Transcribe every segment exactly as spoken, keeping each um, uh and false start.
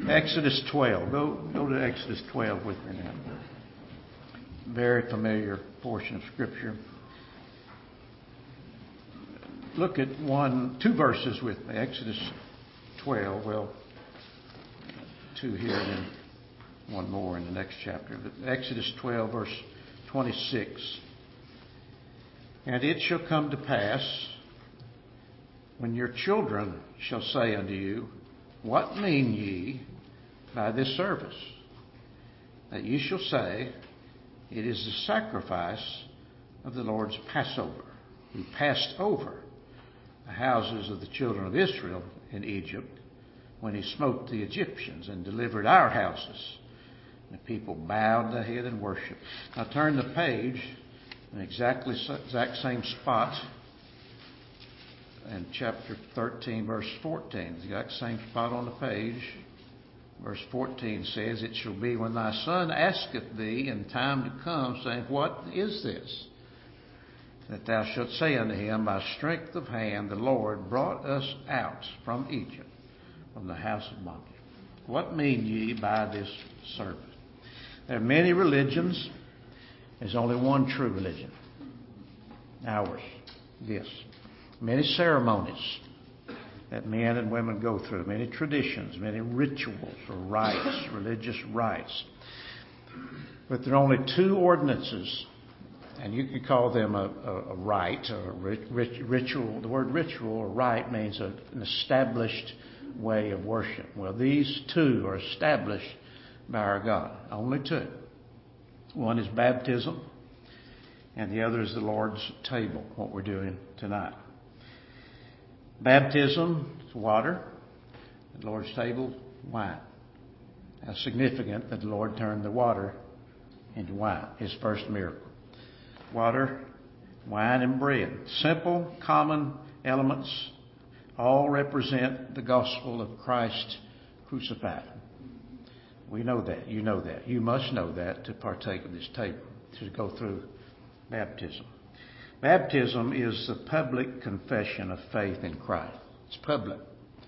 Exodus twelve. Go, go to Exodus twelve with me now. Very familiar portion of Scripture. Look at one, two verses with me. Exodus twelve. Well, two here and then one more in the next chapter. But Exodus twelve, verse twenty-six. And it shall come to pass, when your children shall say unto you, What mean ye by this service? That ye shall say, It is the sacrifice of the Lord's Passover, who passed over the houses of the children of Israel in Egypt, when he smote the Egyptians and delivered our houses. The people bowed their head and worshiped. Now turn the page in exactly exact same spot in chapter thirteen, verse fourteen. The exact same spot on the page. Verse fourteen says, It shall be when thy son asketh thee in time to come, saying, What is this? That thou shalt say unto him, By strength of hand the Lord brought us out from Egypt, from the house of bondage. What mean ye by this service? There are many religions. There's only one true religion. Ours. This. Many ceremonies that men and women go through. Many traditions. Many rituals or rites. Religious rites. But there are only two ordinances. And you could call them a, a, a rite or a rit, rit, ritual. The word ritual or rite means a, an established way of worship. Well, these two are established by our God. Only two. One is baptism, and the other is the Lord's table, what we're doing tonight. Baptism is water. The Lord's table, wine. How significant that the Lord turned the water into wine. His first miracle. Water, wine, and bread. Simple, common elements all represent the gospel of Christ crucified. We know that. You know that. You must know that to partake of this table, to go through baptism. Baptism is the public confession of faith in Christ. It's public.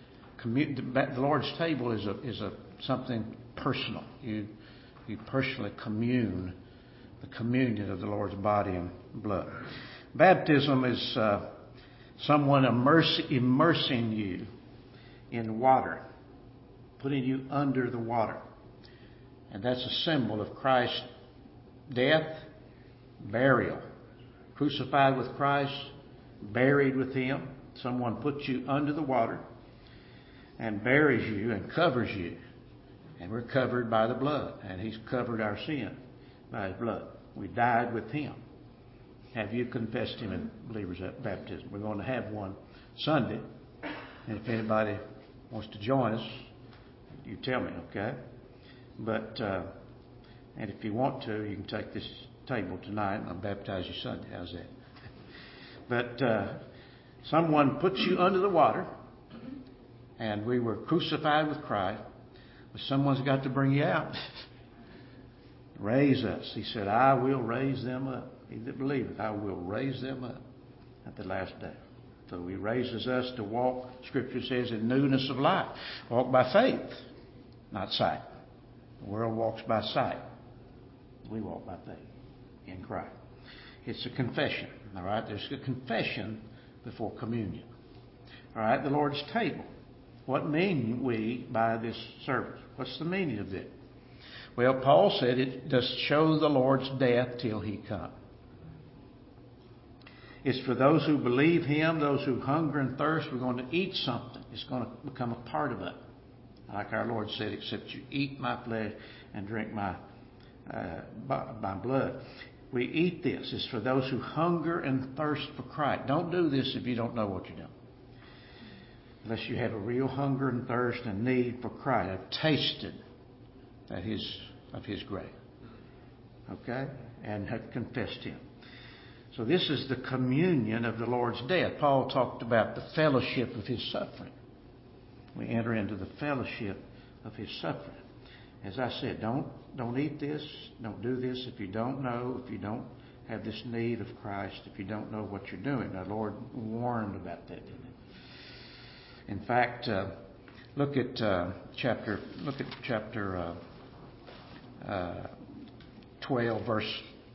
The Lord's table is a is a something personal. You you personally commune the communion of the Lord's body and blood. Baptism is uh, someone immerse, immersing you in water, putting you under the water. And that's a symbol of Christ's death, burial. Crucified with Christ, buried with Him. Someone puts you under the water and buries you and covers you. And we're covered by the blood. And He's covered our sin by His blood. We died with Him. Have you confessed Him in believers' baptism? We're going to have one Sunday. And if anybody wants to join us, you tell me, okay? But, uh, and if you want to, you can take this table tonight and I'll baptize you Sunday. How's that? But uh, someone puts you under the water, and we were crucified with Christ, but someone's got to bring you out. Raise us. He said, I will raise them up. He that believeth, I will raise them up at the last day. So He raises us to walk, Scripture says, in newness of life. Walk by faith, not sight. The world walks by sight. We walk by faith in Christ. It's a confession. All right? There's a confession before communion. All right? The Lord's table. What mean we by this service? What's the meaning of it? Well, Paul said it does show the Lord's death till He come. It's for those who believe Him, those who hunger and thirst. We're going to eat something. It's going to become a part of it. Like our Lord said, except you eat my flesh and drink my uh, my blood. We eat this. It's for those who hunger and thirst for Christ. Don't do this if you don't know what you're doing. Unless you have a real hunger and thirst and need for Christ. I've tasted that His of His grace. Okay? And have confessed Him. So this is the communion of the Lord's death. Paul talked about the fellowship of His suffering. We enter into the fellowship of His suffering. As I said, don't don't eat this, don't do this if you don't know, if you don't have this need of Christ, if you don't know what you're doing. Our Lord warned about that, didn't He? In fact, uh, Look at uh, chapter. Look at chapter uh, uh, twelve, verse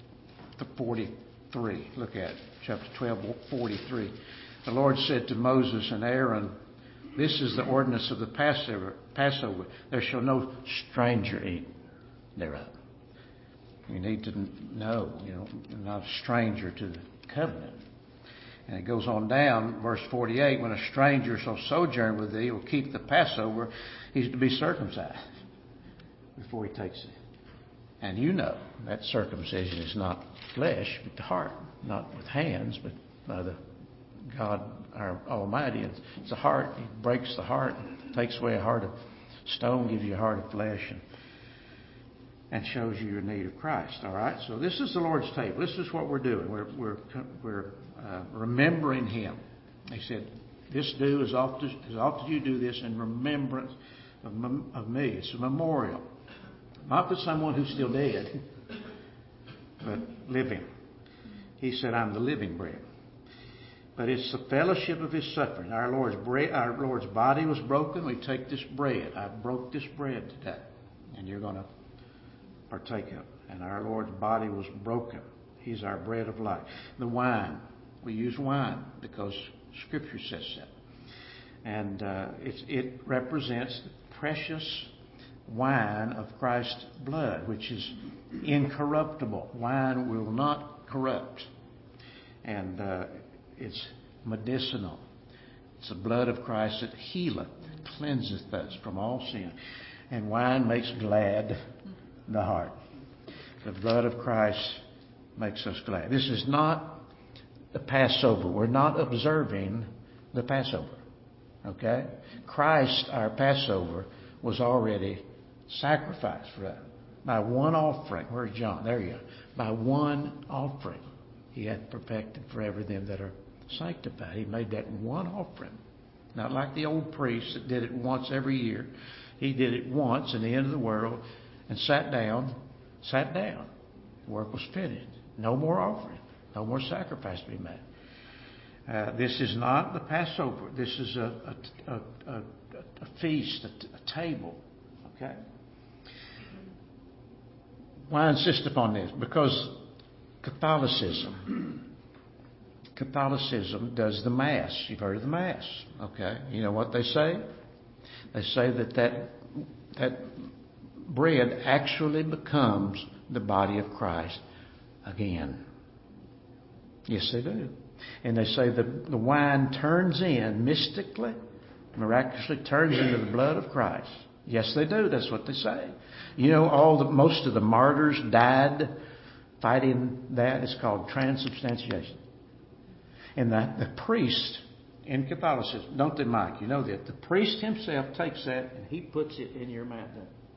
forty-three. Look at it. Chapter twelve, forty-three. The Lord said to Moses and Aaron, "This is the ordinance of the Passover. Passover. There shall no stranger eat thereof." You need to know, you know, you're not a stranger to the covenant. And it goes on down, verse forty-eight, when a stranger shall sojourn with thee, will keep the Passover, he's to be circumcised before he takes it. And you know that circumcision is not flesh, but the heart, not with hands, but by the God, our Almighty. It's the heart. He breaks the heart, takes away a heart of stone, gives you a heart of flesh, and, and shows you your need of Christ. All right. So this is the Lord's table. This is what we're doing. We're we're we're uh, remembering Him. He said, "This do as often as often you do this in remembrance of, of me." It's a memorial, not for someone who's still dead, but living. He said, "I'm the living bread." But it's the fellowship of His suffering. Our Lord's bread, our Lord's body was broken. We take this bread. I broke this bread today, and you're going to partake of it. And our Lord's body was broken. He's our bread of life. The wine, we use wine because Scripture says so. And uh, it's, it represents the precious wine of Christ's blood, which is incorruptible. Wine will not corrupt. And uh, it's medicinal. It's the blood of Christ that healeth, cleanseth us from all sin. And wine makes glad the heart. The blood of Christ makes us glad. This is not the Passover. We're not observing the Passover. Okay? Christ, our Passover, was already sacrificed for us. By one offering. Where's John? There you go. By one offering. He hath perfected forever them that are sanctified. He made that one offering. Not like the old priests that did it once every year. He did it once in the end of the world and sat down, sat down. The work was finished. No more offering. No more sacrifice to be made. Uh, this is not the Passover. This is a, a, a, a, a feast, a, a table. Okay? Why insist upon this? Because Catholicism. Catholicism does the Mass. You've heard of the Mass. Okay? You know what they say? They say that that, that bread actually becomes the body of Christ again. Yes, they do. And they say the, the wine turns in mystically, miraculously turns into the blood of Christ. Yes, they do. That's what they say. You know, all the most of the martyrs died fighting that. It's called transubstantiation. And the, the priest in Catholicism, don't they, Mike? You know that the priest himself takes that and he puts it in your mouth.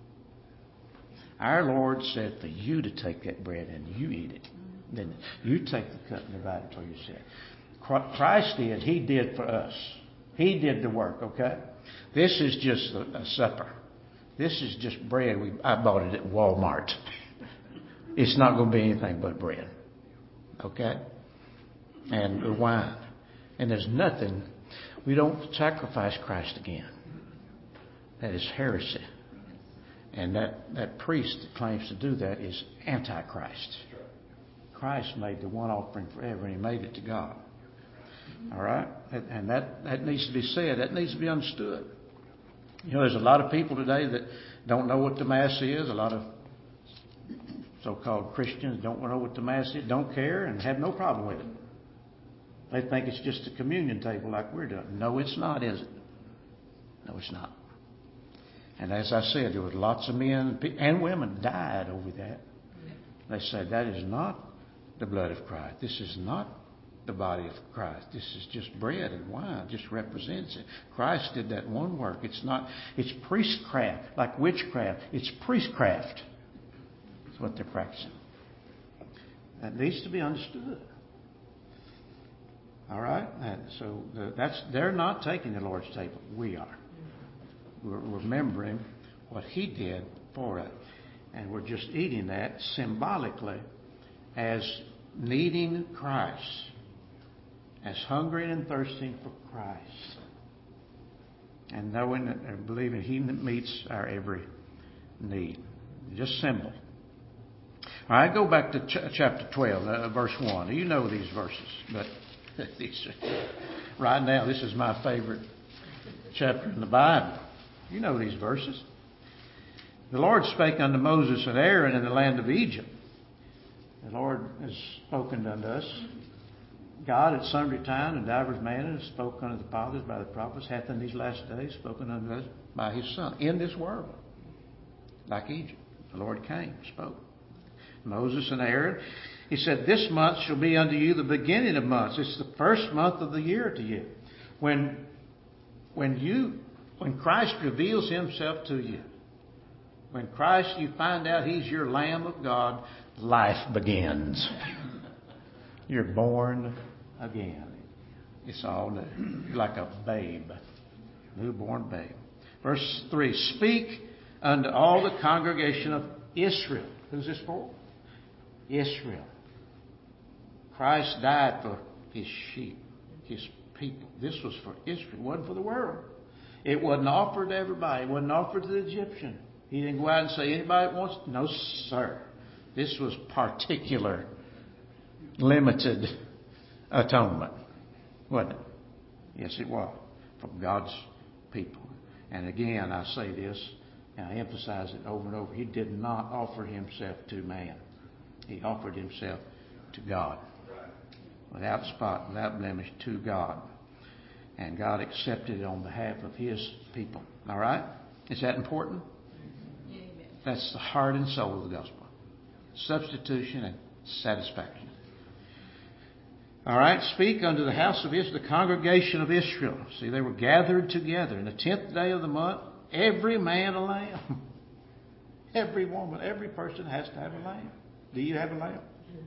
Our Lord said for you to take that bread and you eat it. Then you take the cup and divide it for yourself. Christ did. He did for us. He did the work, okay? This is just a, a supper. This is just bread. We, I bought it at Walmart. It's not going to be anything but bread. Okay? And the wine. And there's nothing. We don't sacrifice Christ again. That is heresy. And that, that priest that claims to do that is Antichrist. Christ made the one offering forever, and He made it to God. All right? And that, that needs to be said. That needs to be understood. You know, there's a lot of people today that don't know what the Mass is. A lot of so-called Christians don't know what the Mass is, don't care, and have no problem with it. They think it's just a communion table like we're doing. No, it's not, is it? No, it's not. And as I said, there was lots of men and women died over that. They said that is not the blood of Christ. This is not the body of Christ. This is just bread and wine. It just represents it. Christ did that one work. It's not, it's priestcraft, like witchcraft. It's priestcraft. That's what they're practicing. That needs to be understood. All right? And so the, that's they're not taking the Lord's table. We are. We're remembering what He did for us. And we're just eating that symbolically as needing Christ, as hungering and thirsting for Christ. and knowing and believing He meets our every need. Just simple. All right, go back to ch- chapter twelve, uh, verse one. You know these verses, but these are, right now this is my favorite chapter in the Bible. You know these verses. The Lord spake unto Moses and Aaron in the land of Egypt. The Lord has spoken unto us. God at sundry times and divers manners spoke unto the fathers by the prophets, hath in these last days spoken unto us by His Son in this world, like Egypt. The Lord came, spoke. Moses and Aaron, He said, this month shall be unto you the beginning of months. It's the first month of the year to you. When, when you, when Christ reveals Himself to you, when Christ, you find out He's your Lamb of God, life begins. You're born again. It's all new. You're like a babe, newborn babe. Verse three, speak unto all the congregation of Israel. Who's this for? Israel. Christ died for His sheep, His people. This was for Israel. It wasn't for the world. It wasn't offered to everybody. It wasn't offered to the Egyptian. He didn't go out and say, anybody wants... No, sir. This was particular, limited atonement. Wasn't it? Yes, it was. From God's people. And again, I say this, and I emphasize it over and over. He did not offer Himself to man. He offered Himself to God. Without spot, without blemish, to God. And God accepted it on behalf of His people. All right? Is that important? That's the heart and soul of the gospel. Substitution and satisfaction. All right, speak unto the house of Israel, the congregation of Israel. See, they were gathered together. In the tenth day of the month, every man a lamb. Every woman, every person has to have a lamb. Do you have a lamb?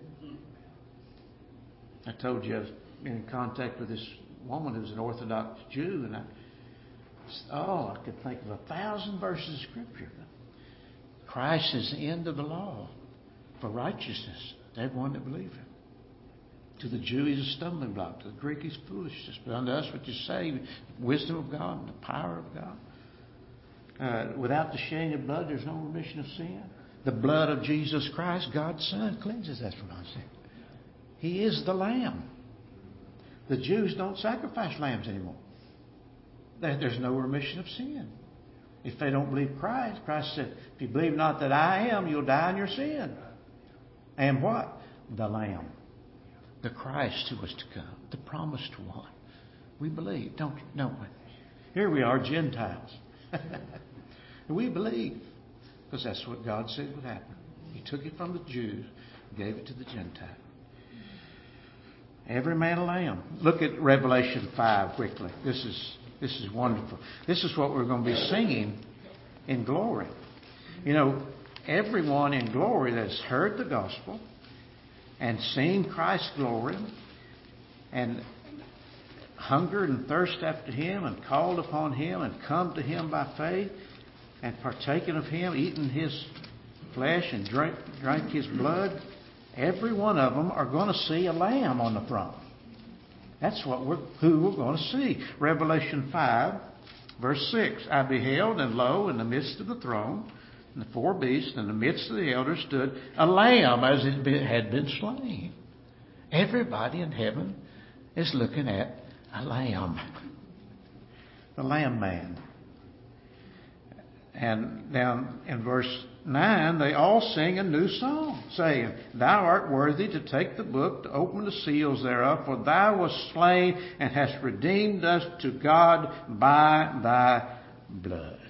I told you I was in contact with this woman who's an Orthodox Jew, and I, oh, I could think of a thousand verses of Scripture. Christ is the end of the law for righteousness to everyone that believes Him. To the Jew, He's a stumbling block. To the Greek, He's foolishness. But unto us, which is saved, wisdom of God and the power of God. Uh, without the shedding of blood, there's no remission of sin. The blood of Jesus Christ, God's Son, cleanses us from our sin. He is the Lamb. The Jews don't sacrifice lambs anymore. There's no remission of sin. If they don't believe Christ, Christ said, if you believe not that I am, you'll die in your sin. And what? The Lamb. The Christ who was to come. The promised one. We believe, don't, don't we? Here we are, Gentiles. We believe. Because that's what God said would happen. He took it from the Jews, gave it to the Gentiles. Every man a lamb. Look at Revelation five quickly. This is this is wonderful. This is what we're going to be singing in glory. You know, everyone in glory that has heard the gospel and seen Christ's glory and hungered and thirst after Him and called upon Him and come to Him by faith and partaken of Him, eaten His flesh and drank, drank His blood, every one of them are going to see a lamb on the throne. That's what we're, who we're going to see. Revelation five, verse six. I beheld, and lo, in the midst of the throne, and the four beasts, in the midst of the elders, stood a lamb as it had been slain. Everybody in heaven is looking at a lamb. The Lamb Man. And down in verse nine, they all sing a new song, saying, Thou art worthy to take the book, to open the seals thereof, for Thou wast slain and hast redeemed us to God by Thy blood.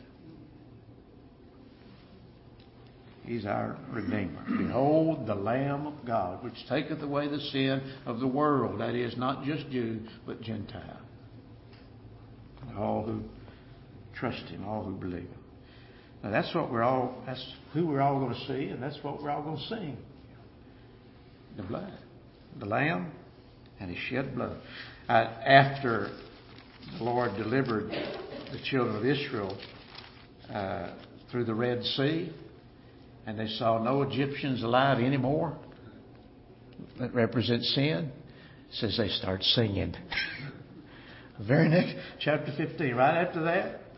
He's our Redeemer. Behold the Lamb of God, which taketh away the sin of the world. That is, not just Jew, but Gentile. All who trust Him, all who believe Him. Now that's what we're all, that's who we're all going to see, and that's what we're all going to sing. The blood. The Lamb and His shed blood. Uh, after the Lord delivered the children of Israel uh, through the Red Sea, and they saw no Egyptians alive anymore that represent sin, it says they start singing. The very next, chapter fifteen, right after that,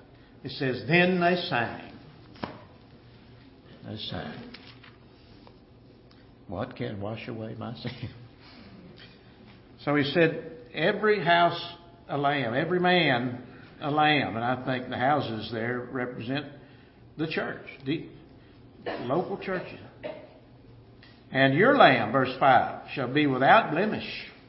It says, then they sang. They sang. What can wash away my sin? So he said, every house a lamb, every man a lamb. And I think the houses there represent the church, the local churches. And your lamb, verse five, shall be without blemish.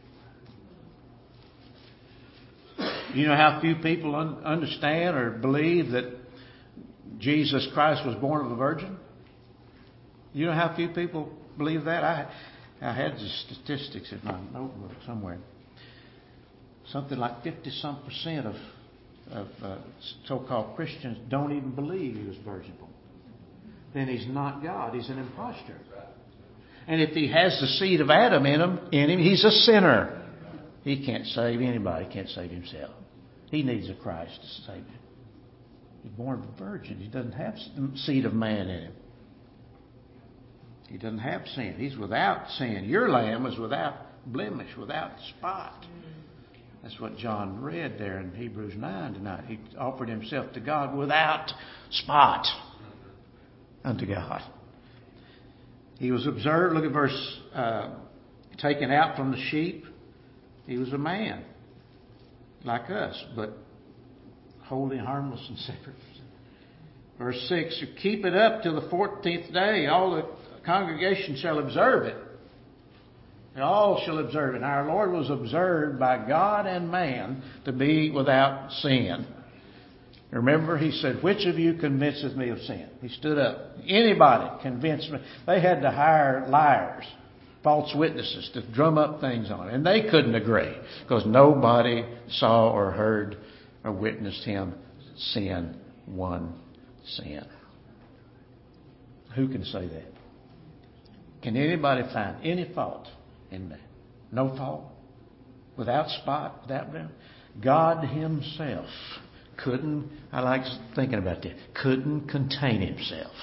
You know how few people un- understand or believe that Jesus Christ was born of a virgin? You know how few people believe that? I I had the statistics in my notebook somewhere. Something like fifty-some percent of, of uh, so-called Christians don't even believe he was virgin born. Then he's not God. He's an impostor. And if he has the seed of Adam in him, in him, he's a sinner. He can't save anybody. He can't save himself. He needs a Christ to save him. He's born of a virgin. He doesn't have the seed of man in him. He doesn't have sin. He's without sin. Your lamb is without blemish, without spot. That's what John read there in Hebrews nine tonight. He offered himself to God without spot unto God. He was observed. Look at verse uh, taken out from the sheep. He was a man like us, but holy, harmless, and separate. Verse six, keep it up till the fourteenth day. All the congregation shall observe it. And all shall observe it. And our Lord was observed by God and man to be without sin. Remember, he said, which of you convinceth me of sin? He stood up. Anybody convince me? They had to hire liars, false witnesses to drum up things on him. And they couldn't agree because nobody saw or heard or witnessed him sin one sin. Who can say that? Can anybody find any fault in that? No fault? Without spot? Without blemish? God himself couldn't, I like thinking about that, couldn't contain himself.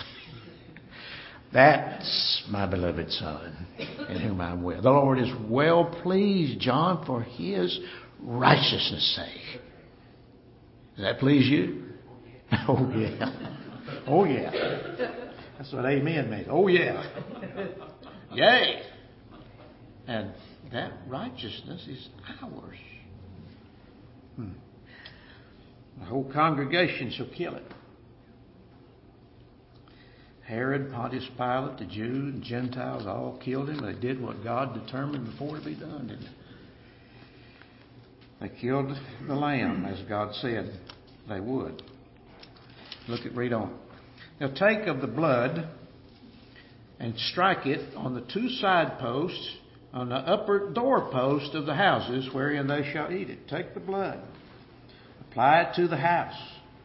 That's my beloved Son, in whom I'm well. The Lord is well pleased, John, for his righteousness' sake. Does that please you? Oh, yeah. Oh, yeah. That's what amen means. Oh, yeah. Yay. And that righteousness is ours. Hmm. The whole congregation shall kill it. Herod, Pontius Pilate, the Jews and Gentiles all killed him. They did what God determined before to be done, didn't they? They killed the lamb, as God said they would. Look at, read on. Now take of the blood and strike it on the two side posts on the upper doorpost of the houses wherein they shall eat it. Take the blood. Apply it to the house.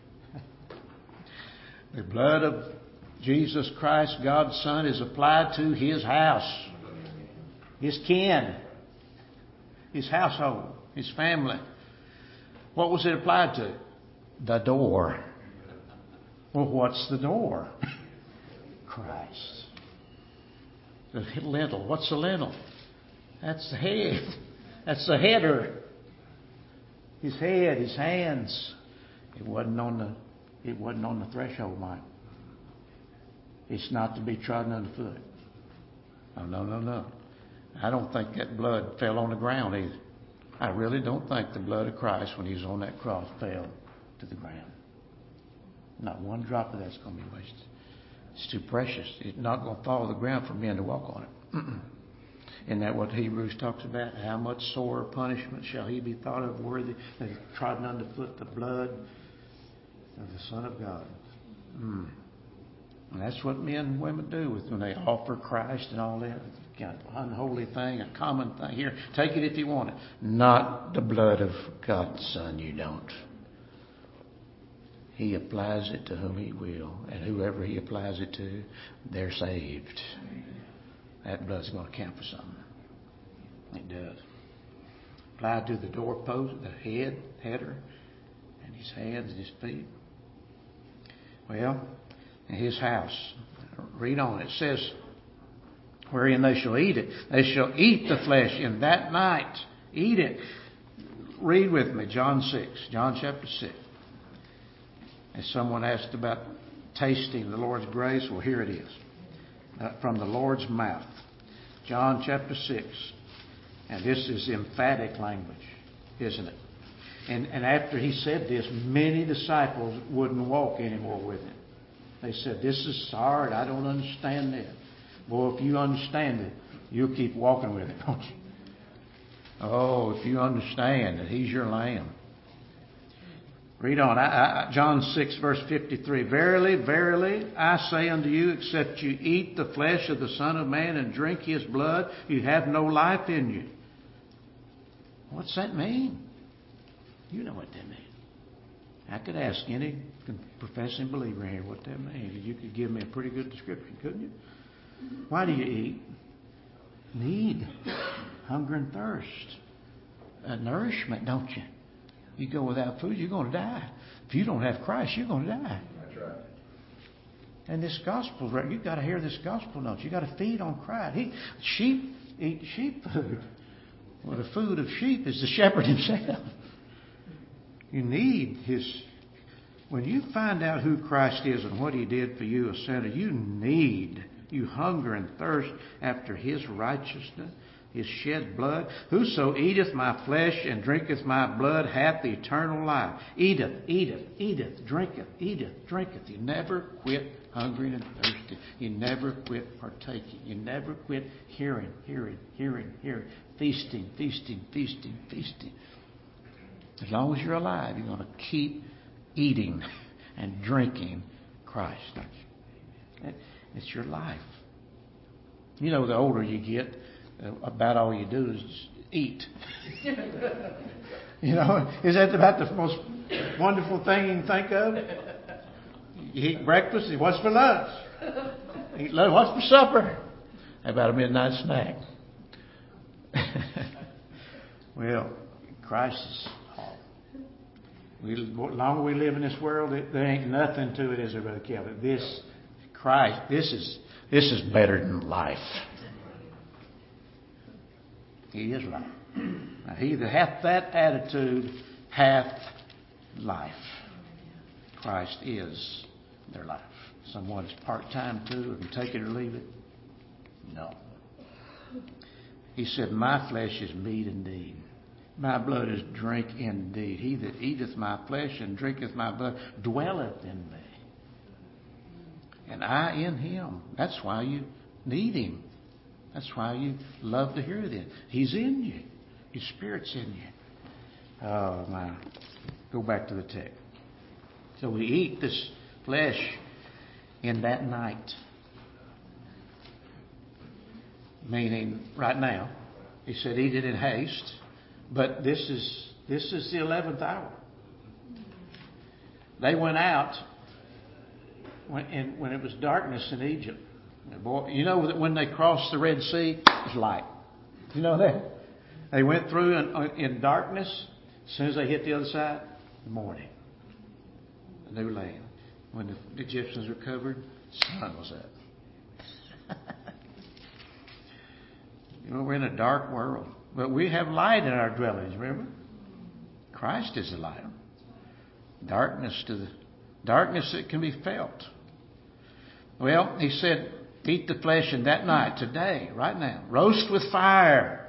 The blood of Jesus Christ, God's Son, is applied to his house, his kin, his household, his family. What was it applied to? The door. Well, what's the door? Christ. The lintel. What's the lintel? That's the head. That's the header. His head, his hands. It wasn't on the. It wasn't on the threshold, Mike. It's not to be trodden underfoot. Oh, no, no, no. I don't think that blood fell on the ground either. I really don't think the blood of Christ, when he was on that cross, fell to the ground. Not one drop of that's going to be wasted. It's too precious. It's not going to fall to the ground for men to walk on it. Mm-mm. Isn't that what Hebrews talks about? How much sore punishment shall he be thought of worthy that he trodden underfoot the blood of the Son of God? Mm. And that's what men and women do with when they offer Christ and all that. Kind of unholy thing, a common thing. Here, take it if you want it. Not the blood of God's Son, you don't. He applies it to whom he will. And whoever he applies it to, they're saved. That blood's going to count for something. It does. Applied to the doorpost, the head, header, and his hands and his feet. Well, in his house. Read on. It says, wherein they shall eat it. They shall eat the flesh in that night. Eat it. Read with me, John six. John chapter six. As someone asked about tasting the Lord's grace, well, here it is. Uh, from the Lord's mouth. John chapter six. And this is emphatic language, isn't it? And, and after he said this, many disciples wouldn't walk anymore with him. They said, this is hard. I don't understand that. Boy, if you understand it, you'll keep walking with it, don't you? Oh, if you understand that He's your Lamb. Read on. I, I, John six, verse fifty-three. Verily, verily, I say unto you, except you eat the flesh of the Son of Man and drink His blood, you have no life in you. What's that mean? You know what that means. I could ask any professing believer here what that means. You could give me a pretty good description, couldn't you? Why do you eat? Need. Hunger and thirst. A nourishment, don't you? You go without food, you're going to die. If you don't have Christ, you're going to die. That's right. And this gospel, you've got to hear this gospel, don't you? You've got to feed on Christ. He, sheep eat sheep food. Well, the food of sheep is the shepherd himself. You need His... When you find out who Christ is and what He did for you, a sinner, you need, you hunger and thirst after His righteousness, His shed blood. Whoso eateth my flesh and drinketh my blood hath eternal life. Eateth, eateth, eateth, drinketh, eateth, drinketh. You never quit hungering and thirsting. You never quit partaking. You never quit hearing, hearing, hearing, hearing. Feasting, feasting, feasting, feasting. As long as you're alive, you're going to keep eating and drinking Christ. It's your life. You know, the older you get, about all you do is just eat. You know, is that about the most wonderful thing you can think of? You eat breakfast, and what's for lunch? Eat lunch, what's for supper? How about a midnight snack? Well, Christ is all. We, the longer we live in this world, there ain't nothing to it, is there, Brother Kelvin? This Christ, this is this is better than life. He is life. Now, he that hath that attitude hath life. Christ is their life. Someone's part-time too, and take it or leave it. No. He said, my flesh is meat indeed. My blood is drink indeed. He that eateth my flesh and drinketh my blood dwelleth in me. And I in him. That's why you need Him. That's why you love to hear that. He's in you. His Spirit's in you. Oh, my. Go back to the text. So we eat this flesh in that night. Meaning, right now, He said, eat it in haste. But this is this is the eleventh hour. They went out when, in, when it was darkness in Egypt. Boy, you know that when they crossed the Red Sea, it was light. You know that? They went through in, in darkness. As soon as they hit the other side, morning. A new land. When the Egyptians were covered, the sun was up. You know, we're in a dark world. But we have light in our dwellings, remember? Christ is the light. Darkness to the darkness that can be felt. Well, He said, eat the flesh in that night, today, right now. Roast with fire.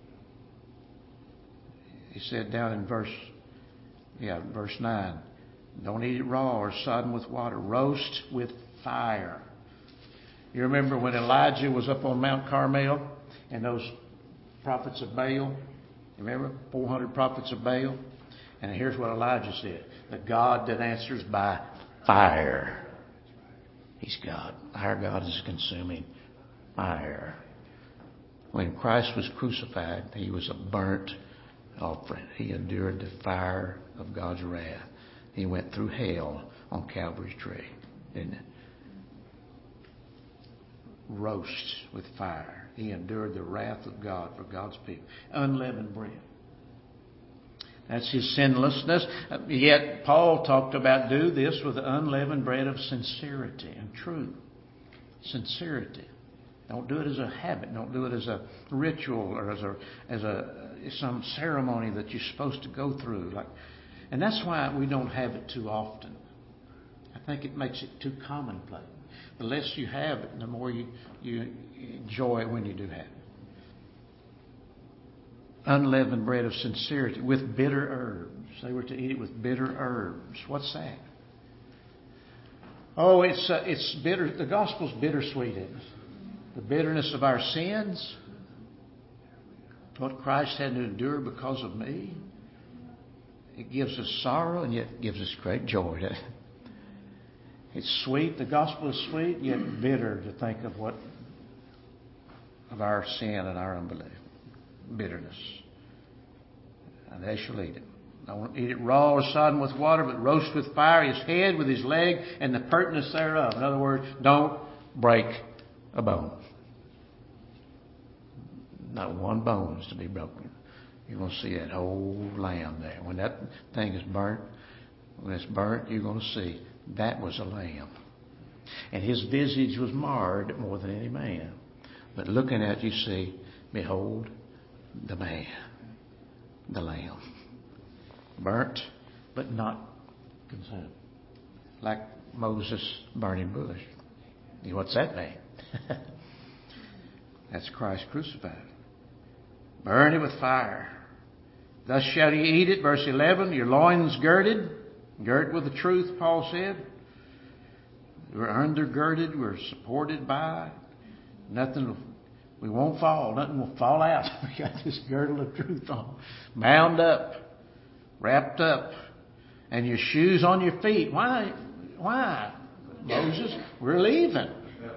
He said down in verse, yeah, verse nine, don't eat it raw or sodden with water. Roast with fire. You remember when Elijah was up on Mount Carmel and those prophets of Baal? You remember? four hundred prophets of Baal. And here's what Elijah said. The God that answers by fire. He's God. Our God is consuming fire. When Christ was crucified, He was a burnt offering. He endured the fire of God's wrath. He went through hell on Calvary's tree, didn't it? Roast with fire. He endured the wrath of God for God's people. Unleavened bread. That's His sinlessness. Yet Paul talked about do this with the unleavened bread of sincerity and truth. Sincerity. Don't do it as a habit. Don't do it as a ritual or as a as a some ceremony that you're supposed to go through. Like, and that's why we don't have it too often. think it makes it too commonplace. The less you have it, the more you, you enjoy it when you do have it. Unleavened bread of sincerity with bitter herbs. They were to eat it with bitter herbs. What's that? Oh, it's uh, it's bitter. The gospel's bittersweet, isn't it? The bitterness of our sins. What Christ had to endure because of me. It gives us sorrow and yet gives us great joy. It's sweet. The gospel is sweet, yet bitter to think of what of our sin and our unbelief. Bitterness. And they shall eat it. Don't eat it raw or sodden with water, but roast with fire his head with his leg and the pertness thereof. In other words, don't break a bone. Not one bone is to be broken. You're going to see that whole lamb there. When that thing is burnt, when it's burnt, you're going to see that was a lamb. And his visage was marred more than any man. But looking at it, you see, behold, the man, the lamb. Burnt, but not consumed. Like Moses' burning bush. What's that mean? That's Christ crucified. Burn it with fire. Thus shall ye eat it, verse eleven, your loins girded. Girt with the truth, Paul said. We're undergirded, we're supported by. Nothing, we won't fall, nothing will fall out. We got this girdle of truth on. Bound up, wrapped up, and your shoes on your feet. Why? Why, Moses? We're leaving.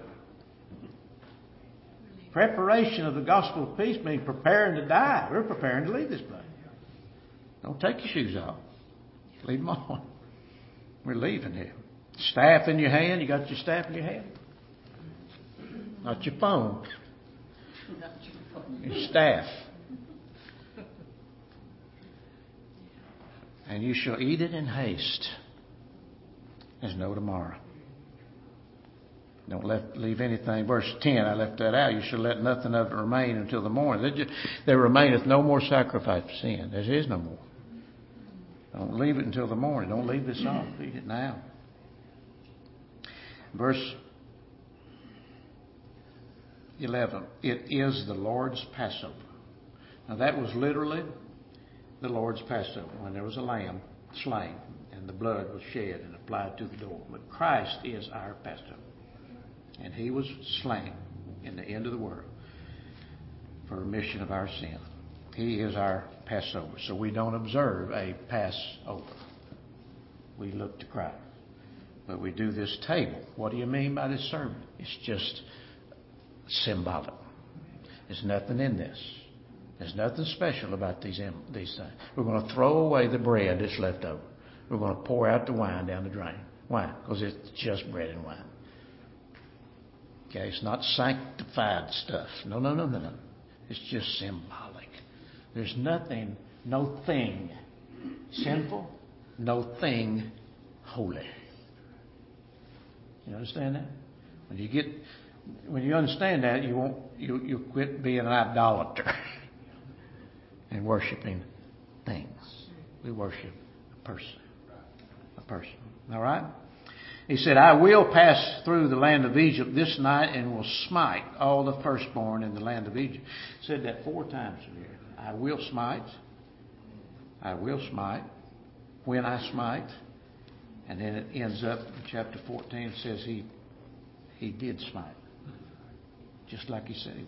Preparation of the gospel of peace means preparing to die. We're preparing to leave this place. Don't take your shoes off. Leave them on. We're leaving here. Staff in your hand. You got your staff in your hand? Not your phone. Your staff. And you shall eat it in haste. There's no tomorrow. Don't left, leave anything. Verse ten, I left that out. You shall let nothing of it remain until the morning. There, just, there remaineth no more sacrifice for sin. There is no more. Don't leave it until the morning. Don't leave this off. Eat it now. Verse eleven. It is the Lord's Passover. Now that was literally the Lord's Passover, when there was a lamb slain and the blood was shed and applied to the door. But Christ is our Passover. And he was slain in the end of the world for remission of our sin. He is our Passover. So we don't observe a Passover. We look to Christ. But we do this table. What do you mean by this sermon? It's just symbolic. There's nothing in this. There's nothing special about these, these things. We're going to throw away the bread that's left over. We're going to pour out the wine down the drain. Why? Because it's just bread and wine. Okay, it's not sanctified stuff. No, no, no, no, no. It's just symbolic. There's nothing, no thing sinful, no thing holy. You understand that? When you get, when you understand that, you won't, you you quit being an idolater and worshiping things. We worship a person, a person. All right. He said, I will pass through the land of Egypt this night and will smite all the firstborn in the land of Egypt. He said that four times here. I will smite. I will smite. When I smite. And then it ends up in chapter fourteen. It says he, he did smite. Just like he said he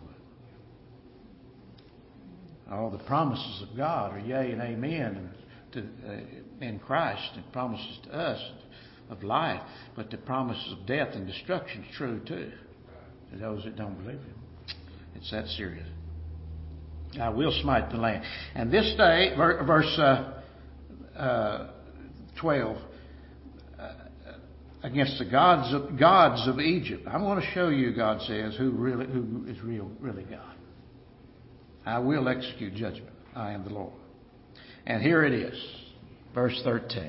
would. All the promises of God are yea and amen to, uh, in Christ, and promises to us of life, but the promises of death and destruction is true too to those that don't believe him. It's that serious. I will smite the land. And this day, verse uh, uh, twelve, uh, against the gods of, gods of Egypt. I'm going to show you, God says, who really who is real, really God. I will execute judgment. I am the Lord. And here it is, verse thirteen.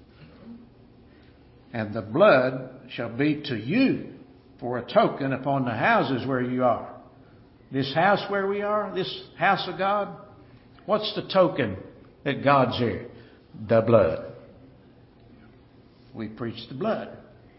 And the blood shall be to you for a token upon the houses where you are. This house where we are, this house of God, what's the token that God's here? The blood. We preach the blood.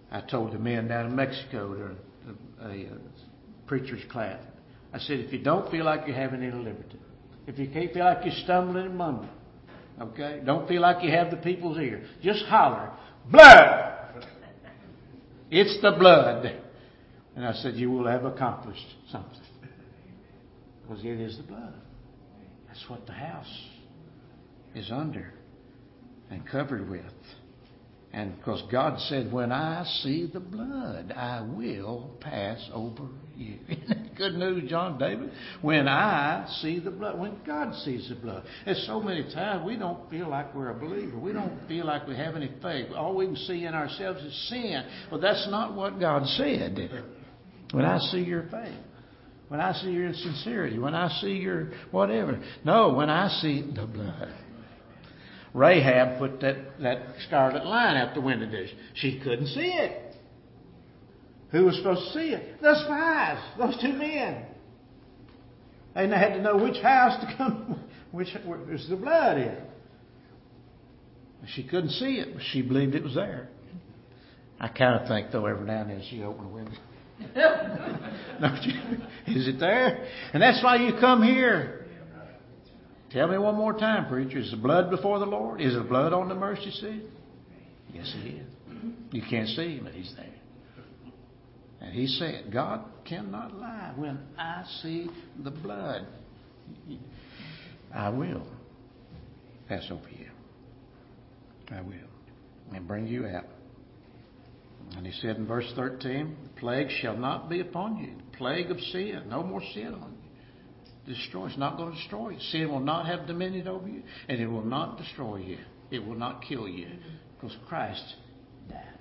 I told the men down in Mexico during a, a, a preacher's class, I said, if you don't feel like you're having any liberty, if you can't feel like you're stumbling and mumbling, okay, don't feel like you have the people's ear, just holler, blood! It's the blood. And I said, you will have accomplished something. Because it is the blood. That's what the house is under and covered with. And because God said, when I see the blood, I will pass over you. Good news, John David. When I see the blood, when God sees the blood. And so many times we don't feel like we're a believer. We don't feel like we have any faith. All we can see in ourselves is sin. Well, that's not what God said, did it? When I see your faith. When I see your sincerity. When I see your whatever. No, when I see the blood. Rahab put that, that scarlet line out the window. She couldn't see it. Who was supposed to see it? The spies. Those two men. And they had to know which house to come, which was the blood in. She couldn't see it, but she believed it was there. I kind of think, though, every now and then she opened the window. Don't you? Is it there? And that's why you come here. Tell me one more time, preacher. Is the blood before the Lord? Is the blood on the mercy seat? Yes, it is. You can't see him, but he's there. And he said, God cannot lie. When I see the blood, I will pass over you. I will. And bring you out. And he said in verse thirteen, the plague shall not be upon you. The plague of sin. No more sin on you. Destroy. It's not going to destroy you. Sin will not have dominion over you, and it will not destroy you. It will not kill you, because Christ died.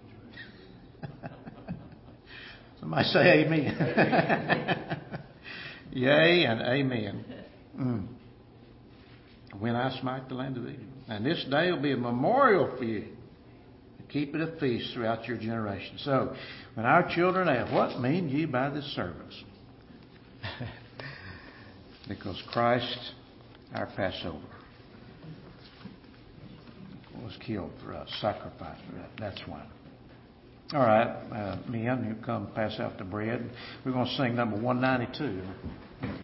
Somebody say amen. Yea and amen. Mm. When I smite the land of Egypt. And this day will be a memorial for you. Keep it a feast throughout your generation. So, when our children ask, what mean ye by this service? Because Christ, our Passover, was killed for us, sacrificed for us. That's why. All right, uh, men, you come pass out the bread. We're going to sing number one ninety-two.